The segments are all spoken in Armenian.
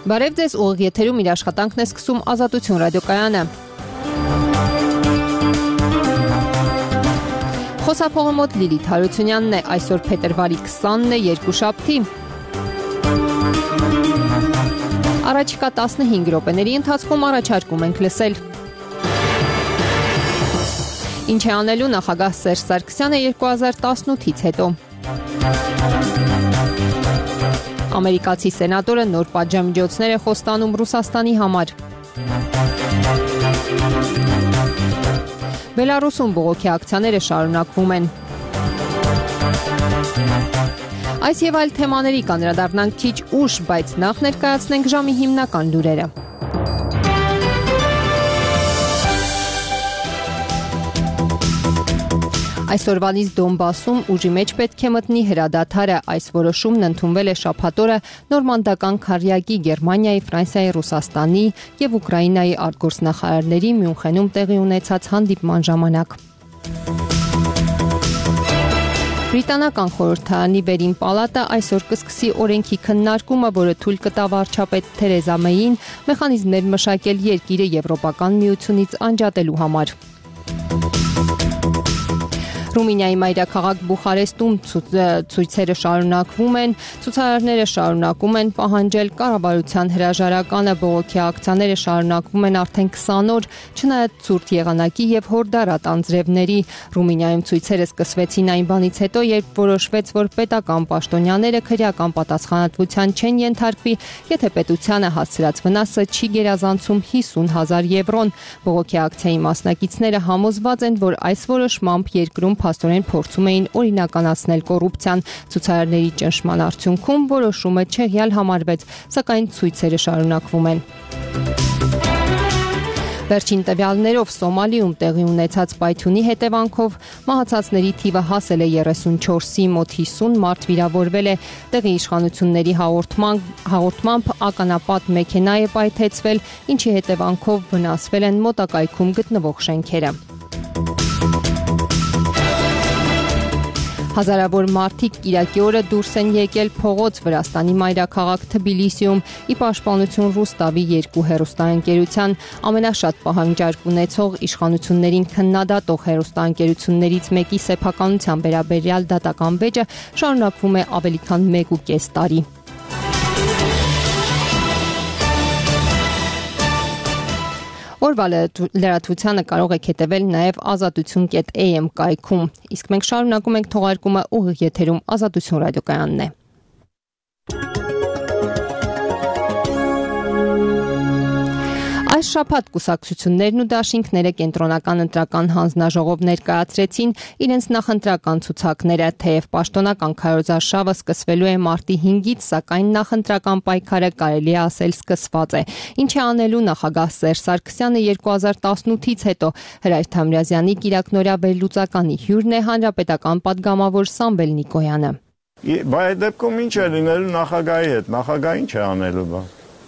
Բարև ձեզ, ուղիղ եթերում իր աշխատանքն է սկսում Ազատություն ռադիոկայանը։ Խոսափողը մոտ Լիլիթ Հարությունյանն է, այսօր փետրվարի 20-ն է, երկուշաբթի։ Առաջիկա 15 րոպեների ընթացքում առաջարկում ենք լսել. Ինչ է անելու նախագահ Սերժ Սարգսյանը 2018-ից հետո։ Ամերիկացի սենատորը նոր պատժամիջոցներ է խոստանում Ռուսաստանի համար։ Բելարուսում բողոքի ակցիաները շարունակվում են։ Այս եւ այլ թեմաների կանդրադառնանք քիչ ուշ, բայց նախ ներկայացնենք ժամի հիմնական լուրերը։ Այսօրվանից Դոնբասում ուժի մեջ պետք է մտնի հրադադարը։ Այս որոշումն ընդունվել է շաբաթ օրը նորմանդական քառյակի Գերմանիայի, Ֆրանսիայի, Ռուսաստանի եւ Ուկրաինայի արտգործնախարարների Մյունխենում տեղի ունեցած հանդիպման ժամանակ։ Բրիտանական խորհրդարանի վերին պալատը այսօր կսկսի օրենքի քննարկումը, որը թույլ կտա վարչապետ Թերեզա Մեյին մեխանիզմներ մշակել երկիրը Եվրոպական միությունից անջատելու համար։ Ռումինիայի մայրաքաղաք Բուխարեստում ցույցերը շարունակվում են, ցուցարարները շարունակում են պահանջել կառավարության հրաժարականը, բողոքի ակցիաները շարունակվում են արդեն 20 օր, չնայած ցուրտ եղանակի եւ հորդարատ անձրևների։ Ռումինիայում ցույցերը սկսվեցին այն բանից հետո, երբ որոշվեց, որ պետական պաշտոնյաները քրեական պատասխանատվության չեն ենթարկվի, եթե պետությանը հասցրած վնասը չի գերազանցում 50,000 եվրոն։ Բողոքի ակցիայի մասնակիցները համոզված են, որ այս որոշմամբ երկրում փաստորեն փորձում էին օրինականացնել կոռուպցիան։ Ցուցարարների ճնշման արդյունքում որոշումը չեղյալ համարվեց, սակայն ցույցերը շարունակվում են։ Վերջին տվյալներով Սոմալիում տեղի ունեցած պայթյունի հետևանքով մահացածների թիվը հասել է 34-ի, մոտ 50 մարդ վիրավորվել է։ Տեղի իշխանությունների հաղորդմամբ ականապատ մեքենա է պայթեցվել, ինչի հետևանքով վնասվել են մոտակայքում գտնվող շենքերը։ Հազարավոր մարդիկ կիրակի օրը դուրս են եկել փողոց Վրաստանի մայրաքաղաք Թբիլիսիում ի պաշտպանություն Ռուստավի 2 հեռուստաընկերության ամենաշատ պահանջարկ ունեցող իշխանություններին քննադատող հեռուստաընկերություններից մեկի սեփականության վերաբերյալ դատական վեճը շարունակվում է ավելի քան 1.5 տարի։ Օրվա լրատվությանը կարող եք հետևել նաև azatutun.am կայքում։ Իսկ մենք շարունակում ենք թողարկումը ուղիղ եթերում Ազատություն ռադիոկայանն է։ Այս շաբաթ կուսակցություններն ու դաշինքները կենտրոնական ընտրական հանձնաժողով ներկայացրեցին իրենց նախընտրական ցուցակները, թեև պաշտոնական քարոզարշավը սկսվելու է մարտի 5-ից, սակայն նախընտրական պայքարը կարելի է ասել սկսված է։ Ինչ է անելու նախագահ Սերժ Սարգսյանը 2018-ից հետո։ Հրայր Թամրազյանի կիրակնօրյա վերլուծականի հյուրն է հանրապետական պատգամավոր Սամվել Նիկոյանը։ Բայց դեպքում ինչ է լինելու նախագահի հետ, նախագահ ինչ է անելու։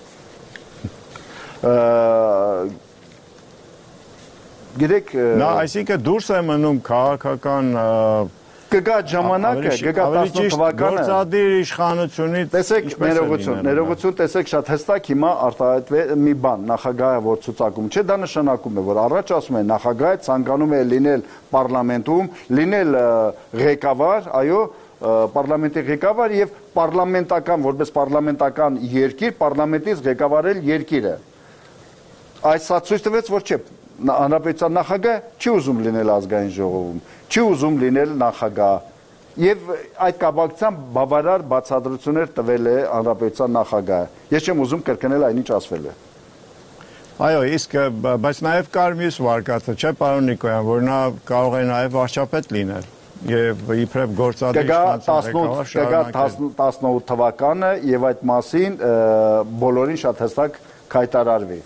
Գիտեք, նա այսինքն դուրս է մնում քաղաքական կգա ժամանակը, կգա 18 թվականը գործադիր իշխանությունից, տեսեք, ներողություն, տեսեք շատ հստակ հիմա արտահայտվել մի բան, նախագահը որ ցուցակում չէ, դա նշանակում է, որ առաջ ասում է նախագահը ցանկանում է լինել պարլամենտում, լինել ղեկավար, այո, պարլամենտի ղեկավար եւ պարլամենտական, որպես պարլամենտական երկիր, պարլամենտից ղեկավարել երկիրը։ Այս ցույց տվեց, որ չէ, հանրապետության նախագահ չի ուզում լինել ազգային ժողովում, չի ուզում լինել նախագահ եւ այդ կապակցությամբ բավարար բացատրություններ տվել է հանրապետության նախագահը։ Ես չեմ ուզում կրկնել այն, ինչ ասվել է։ Այո, իսկ բայց նաեւ կար մյուս վարկածը, չէ, պարոն Նիկոյան, որ նա կարող է նաեւ վարչապետ լինել եւ իբրև գործադիր կգա 18 թվականը եւ այդ մասին բոլորին շատ հստակ քայտարարվի։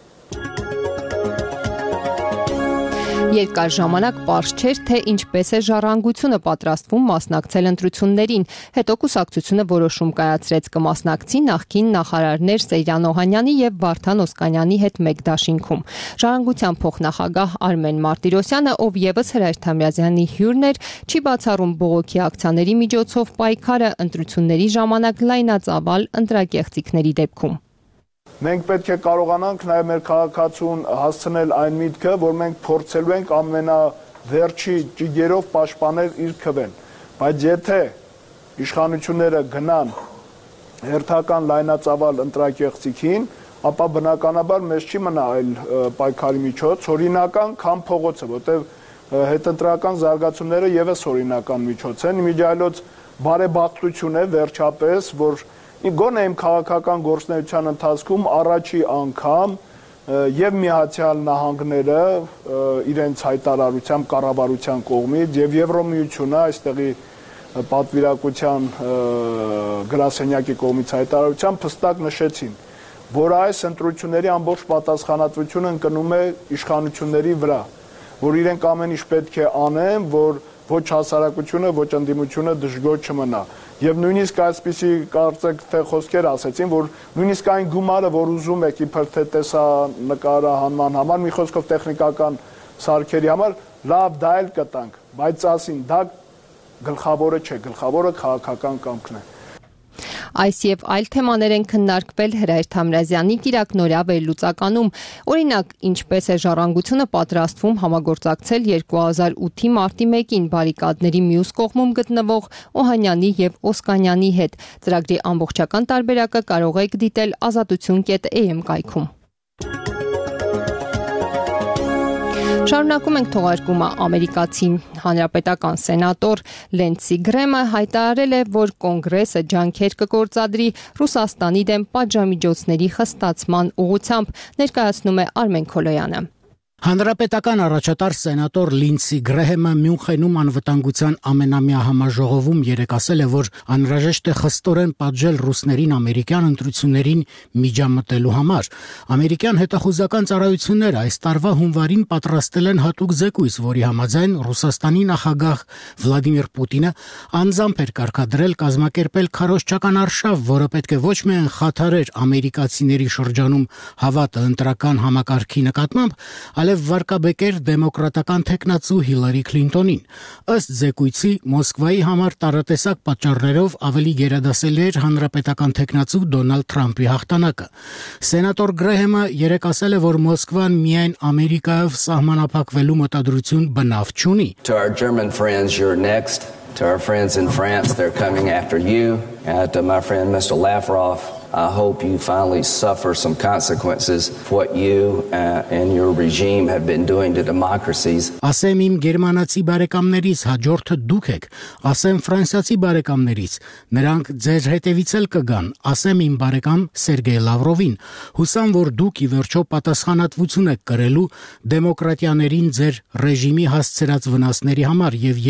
Երկար ժամանակ պարզ չէր, թե ինչպես է ժառանգությունը պատրաստվում մասնակցել ընտրություններին։ Հետո կուսակցությունը որոշում կայացրեց կմասնակցի նախկին նախարարներ Սեյրան Օհանյանի եւ Վարդան Օսկանյանի հետ մեկ դաշինքում։ Ժառանգության փոխնախագահ Արմեն Մարտիրոսյանը, ով եւս Հրայր Թամրազյանի հյուրն էր, չի բացառում բողոքի ակցիաների միջոցով պայքարը ընտրությունների ժամանակ լայնածավալ ընտրակեղծիքների դեպքում։ մենք պետք է կարողանանք նաև մեր քաղաքացուն հասցնել այն միտքը, որ մենք փորձելու ենք ամենավերջի ճիգերով պաշտպանել իր քվեն, բայց եթե իշխանությունները գնան հերթական լայնածավալ ընտրակեղծիքին, ապա բնականաբար մեզ չի մնա այլ պայքարի միջոց, օրինական կամ փողոցը, որտեղ հետընտրական զարգացումները եւս օրինական միջոց են, իմիջիայլոց բարեբախտություն է վերջապես, որ գոնե իմ քաղաքական գործունեության ընթացքում առաջի անգամ եւ Միացյալ Նահանգները իրենց հայտարարությամբ կառավարության կողմից եւ Եվրոմիությունը այստեղի պատվիրակության գրասենյակի կողմից հայտարարությամբ հստակ նշեցին, որ այս ընտրությունների ամբողջ պատասխանատվությունը ընկնում է իշխանությունների վրա, որ իրենք ամեն ինչ պետք է անեն, որ ոչ հասարակությունը, ոչ ընդդիմությունը դժգոհ չմնա։ Եվ նույնիսկ այսպիսի կարծեք թե խոսքեր ասեցին, որ նույնիսկ այն գումարը, որ ուզում եք իբր թե տեսանկարահանման համար, մի խոսքով տեխնիկական սարքերի համար, լավ դա էլ կտանք, բայց ասին դա գլխավորը չէ, գլխավորը քաղաքական կամքն է։ Այս եւ այլ թեմաներ են քննարկվել Հրայր Թամրազյանի Կիրակնորյա վերլուծականում։ Օրինակ, ինչպես է Ժառանգությունը պատրաստվում համագործակցել 2008-ի մարտի 1-ին բարիկադների մյուս կողմում գտնվող Օհանյանի եւ Օսկանյանի հետ։ Ծրագրի ամբողջական տարբերակը կարող եք դիտել azatutun.am կայքում։ Շարունակում ենք թողարկումը ամերիկացի հանրապետական սենատոր Լինդսի Գրեհամը հայտարարել է, որ կոնգրեսը ջանքեր կգործադրի Ռուսաստանի դեմ պատժամիջոցների խստացման ուղղությամբ, ներկայացնում է Արմեն Քոլոյանը։ Հանրապետական առաջատար սենատոր Լինդսի Գրեհամը Մյունխենում անվտանգության ամենամյա համաժողովում երեկ ասել է, որ անհրաժեշտ է խստորեն պատժել ռուսներին ամերիկյան ընտրություններին միջամտելու համար։ Ամերիկյան հետախուզական ծառայությունները այս տարվա հունվարին պատրաստել են հատուկ զեկույց, որի համաձայն Ռուսաստանի նախագահ Վլադիմիր Պուտինը անձամբ էր կարգադրել կազմակերպել քարոզչական արշավ, որը պետք է ոչ միայն խաթարեր ամերիկացիների շրջանում հավատը ընտրական համակարգի նկատմամբ, այլև վարկաբեկեր դեմոկրատական թեկնածու Հիլարի Քլինտոնին։ Ըստ զեկույցի Մոսկվայի համար տարատեսակ պատճառներով ավելի գերադասելի էր հանրապետական թեկնածու Դոնալդ Թրամփի հաղթանակը։ Սենատոր Գրեհամը երեկ ասել է, որ Մոսկվան միայն Ամերիկայով սահմանափակվելու մտադրություն բնավ չունի։ To our German friends, you're next. To our friends in France, they're coming after you. To my friend Mr. Lavrov, I hope you finally suffer some consequences for what you and your regime have been doing to democracies. Ասեմ իմ գերմանացի բարեկամներից, հաջորդը դուք եք, ասեմ ֆրանսիացի բարեկամներից, նրանք ձեր հետևից էլ կգան, ասեմ իմ բարեկամ Սերգեյ Լավրովին, հուսամ, որ դուք ի վերջո պատասխանատվություն եք կրելու դեմոկրատիաներին ձեր ռեժիմի հասցրած վնասների համար եւ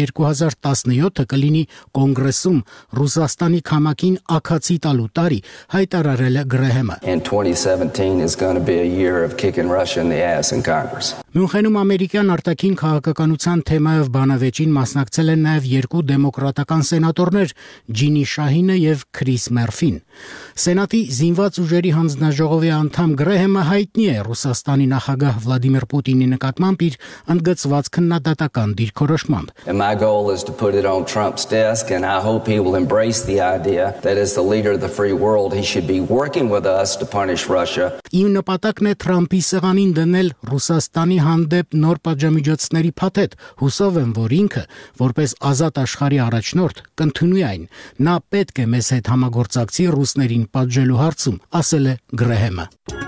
2017-ը կլինի կոնգրեսում Ռուսաստանի քամակին աքացի տալու տարի, հայտարարել է Գրեհամը։ And 2017 is going to be a year of kicking Russia in the ass in Congress. Մյունխենում ամերիկյան արտաքին քաղաքականության թեմայով բանավեճին մասնակցել են նաև երկու դեմոկրատական սենատորներ՝ Ջինի Շահինը եւ Քրիս Մերֆին։ Սենատի զինված ուժերի հանձնաժողովի անդամ Գրեհամը հայտնի է Ռուսաստանի նախագահ Վլադիմիր Պուտինի նկատմամբ իր ընդգծված քննադատական դիրքորոշմամբ։ And my goal is to put it on Trump's desk, and I hope he will embrace the idea that as the leader of the free world, he should be working with us to punish Russia. Իմ նպատակն է Թրամփի սեղանին դնել Ռուսաստանի հանդեպ նոր պատժամիջոցների փաթեթ, հուսով եմ, որ ինքը, որպես ազատ աշխարհի առաջնորդ, կընդունի այն։ Նա պետք է մեզ հետ համագործակցի ռուսներին պատժելու հարցում, ասել է Գրեհամը։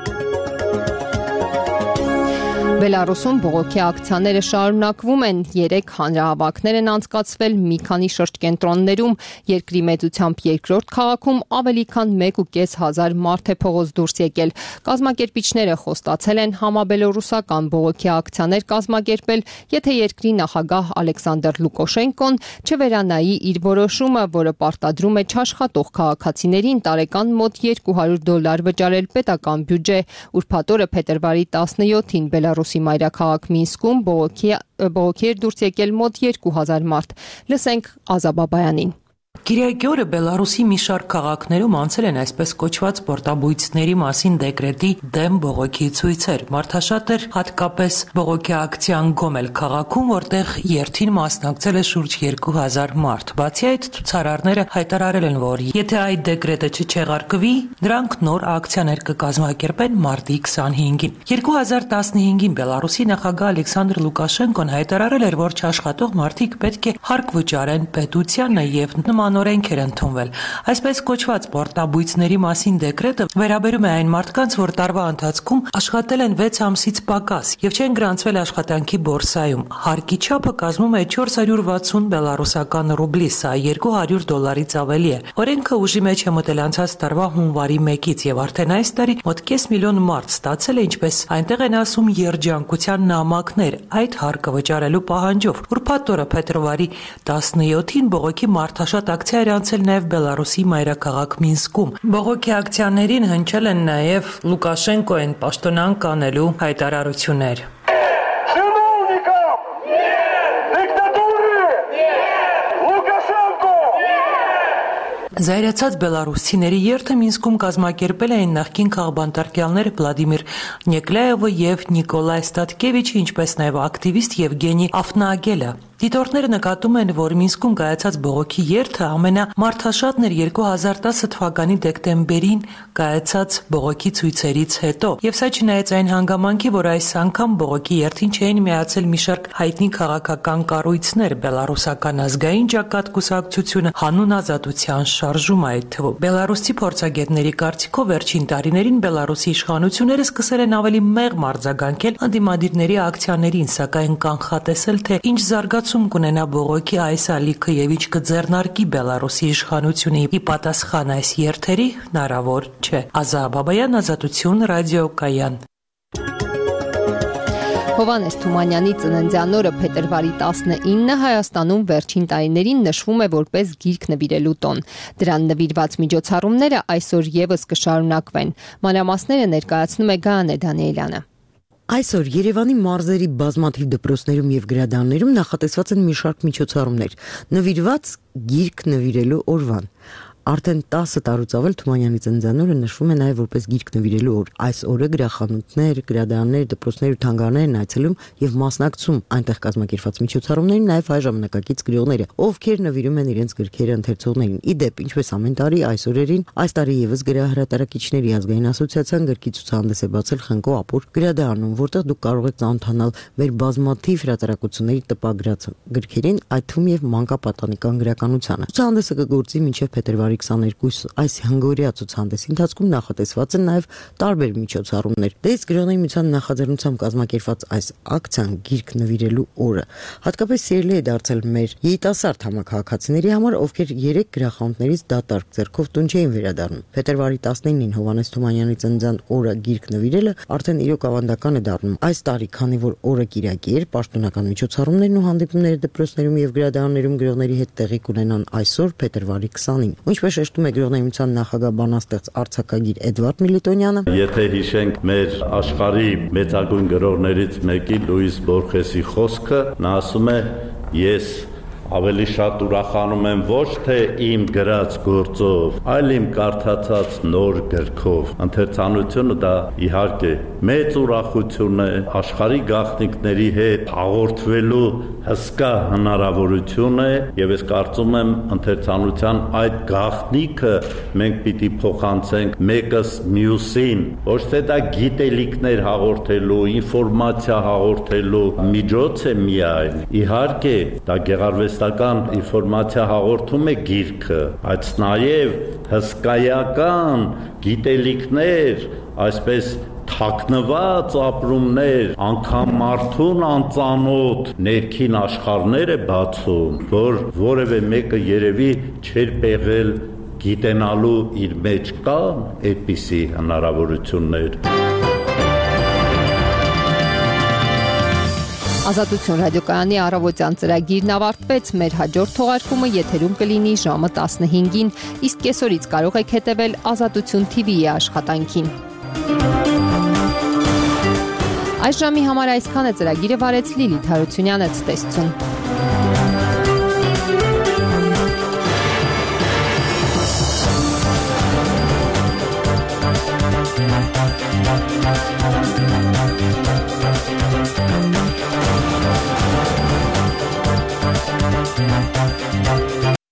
Բելարուսում բողոքի ակցիաները շարունակվում են, 3 հանրահավաքներ են անցկացվել մի քանի շրջկենտրոններում, երկրի մեծությամբ երկրորդ քաղաքում ավելի քան 1,500 մարդ է փողոց դուրս եկել։ Կազմակերպիչները խոստացել են համաբելորուսական բողոքի ակցիաներ կազմակերպել, եթե երկրի նախագահ Ալեքսանդր Լուկաշենկոն չվերանայի իր որոշումը, որը պարտադրում է չաշխատող քաղաքացիներին տարեկան մոտ $200 վճարել պետական բյուջե։ Ուրբաթ օրը փետրվարի 17-ին Բելարուսի մայրաքաղաք Մինսկում բողոքի էր դուրս եկել մոտ 2000 մարդ։ Լսենք Ազա Բաբայանին։ Կիրակի օրը Բելարուսի մի շարք քաղաքներում անցել են այսպես կոչված պորտաբույծների մասին դեկրետի դեմ բողոքի ցույցեր։ Մարդաշատ էր հատկապես բողոքի ակցիան Գոմել քաղաքում, որտեղ երթին մասնակցել է շուրջ 2000 մարդ։ Բացի այդ, ցուցարարները հայտարարել են, որ եթե այդ դեկրետը չչեղարկվի, նրանք նոր ակցիաներ կկազմակերպեն մարտի 25-ին։ 2015-ին Բելարուսի նախագահ Ալեքսանդր Լուկաշենկոն հայտարարել էր, որ չաշխատող մարդիկ պետք է հարկ վճարեն պետությանը եւ նմանօրենք էր ընդունվել։ Այսպես կոչված պորտաբույծների մասին դեկրետը վերաբերում է այն մարդկանց, որ տարվա ընթացքում աշխատել են 6 ամսից պակաս եւ չեն գրանցվել աշխատանքի բորսայում։ Հարկի չափը կազմում է 460 բելարուսական ռուբլի, սա $200-ից ավելի է։ Օրենքը ուժի մեջ է մտել անցած տարվա հունվարի 1-ից եւ արդեն այս տարի մոտ 5 միլիոն մարդ ստացել է, ինչպես այնտեղ են ասում, երջանկության նամակներ այդ հարկը վճարելու պահանջով։ Ուրբաթ օրը փետրվարի 17-ին բողոքի մարդաշատ ակցիա էր անցել նաև Բելարուսի մայրաքաղաք Մինսկում։ Բողոքի ակցիաներին հնչել են նաև Լուկաշենկոին պաշտոնանկ անելու հայտարարություններ։ Զայրացած բելարուսցիների երթը Մինսկում կազմակերպել էին նախկին քաղբանտարկյալներ Վլադիմիր Նեկլաևը եւ Նիկոլայ Ստատկևիչը, ինչպես նաև ակտիվիստ Եվգենի Աֆնագելը։ Դիտորդները նկատում են, որ Մինսկում կայացած բողոքի երթը ամենամարդաշատն էր 2010 թվականի դեկտեմբերին կայացած բողոքի ցույցերից հետո։ Եվ սա չնայած այն հանգամանքի, որ այս անգամ բողոքի երթին չէին միացել մի շարք հայտնի քաղաքական կառույցներ, Բելարուսական ազգային ճակատ կուսակցությունը, Հանուն ազատության շարժումը այդ թվում։ Բելարուսի փորձագետների կարծիքով վերջին տարիներին Բելարուսի իշխանությունները սկսել են ավելի մեղմ արձագանքել ընդդիմադիրների ակցիաներին, սակայն կանխատեսել, թե ինչ զարգացում կունենա բողոքի այս ալիքը եւ ինչ կձեռնարկի Բելարուսի իշխանությունը ի պատասխան այս երթերի հնարավոր չէ։ Ազա Բաբայան, Ազատություն, ռադիոկայան։ Հովհաննես Թումանյանի ծննդյան օրը փետրվարի 19-ը Հայաստանում վերջին տարիներին նշվում է որպես գիրք նվիրելու տոն։ Դրան նվիրված միջոցառումները այսօր եւս կշարունակվեն։ Մանրամասները ներկայացնում է Գայանե Դանիելյանը։ Այսօր Երևանի մարզերի բազմաթիվ դպրոցներում եւ գրադարաններում նախատեսված են մի շարք միջոցառումներ, նվիրված գիրք նվիրելու օրվան։ Արդեն 10 տարուց ավել Թումանյանի ծննդյանօրը նշվում է նաև որպես գիրք նվիրելու օր։ Այս օրը գրախանութներ, գրադարաններ, դպրոցներ ու թանգարաններ են այցելում եւ մասնակցում այնտեղ կազմակերպված միջոցառումներին նաև հայ ժամանակակից գրողները, ովքեր նվիրում են իրենց գրքերը ընթերցողներին։ Ի դեպ, ինչպես ամեն տարի այս օրերին, այս տարի եւս գրահրատարակիչների ազգային ասոցիացիան գրքի ցուցահանդես է բացել Խնկո Ապուր գրադարանում, որտեղ դուք կարող եք ծանոթանալ մեր բազմաթիվ հրատարակությունների տպագրած գրքերին, այդ թվում եւ մանկապատանեկան գրականությանը։ Ցուցահանդեսը կգործի մինչեւ փետրվարի 22 այս հնգօրյա ցուցահանդեսի ընթացքում նախատեսված են նաև տարբեր միջոցառումներ։ Դες գրողների միության նախաձեռնությամբ կազմակերպված այս ակցիան գիրք նվիրելու օրը հատկապես սիրելի է դարձել մեր երիտասարդ համակարգացիների համար, ովքեր 3 գրախանութներից դատարկ ձեռքով տուն չէին վերադառնում։ Փետրվարի 19-ին Հովհաննես Թումանյանի ծննդյան օրը գիրք նվիրելը արդեն իրոք ավանդական է դառնում։ Այս տարի, քանի որ օրը կիրակի էր, պաշտոնական միջոցառումներն ու հանդիպումները դպրոցներում եւ գրադարաններում գրողների հետ տեղի կունենան այսօր փետրվարի 20-ին։ Ինչպես շեշտում է գրողների միության նախագահ բանաստեղծ արձակագիր Էդվարդ Միլիտոնյանը, եթե հիշենք մեր աշխարհի մեծագույն գրողներից մեկի Լուիս Բորխեսի խոսքը, նա ասում է. ես ավելի շատ ուրախանում եմ ոչ թե իմ գրած գործով, այլ իմ կարդացած նոր գրքով։ Ընթերցանությունը դա իհարկե մեծ ուրախություն է, աշխարհի գաղտնիքների հետ հաղորդվելու հսկա հնարավորություն է, եւ ես կարծում եմ ընթերցանության այդ գաղտնիքը մենք պիտի փոխանցենք մեկս մյուսին, ոչ թե դա գիտելիքներ հաղորդելու, ինֆորմացիա հաղորդելու միջոց է միայն։ Իհարկե, դա գեղարվեստական ինֆորմացիա հաղորդում է գիրքը, բայց նաև հսկայական գիտելիքներ, այսպես թաքնված ապրումներ, անգամ մարդուն անծանոթ ներքին աշխարհներ է բացում, որ որևէ մեկը երևի չէր պեղել գիտենալու իր մեջ կան այդպիսի հնարավորություններ։ Ազատություն ռադիոկայանի առավոտյան ծրագիրն ավարտվեց, մեր հաջորդ թողարկումը եթերում կլինի ժամը 15-ին, իսկ կեսօրից կարող եք հետևել Ազատություն TV-ի աշխատանքին։ Այս ժամի համար այսքան է, ծրագիրը վարեց Լիլիթ Հարությունյանը, ցտեսություն։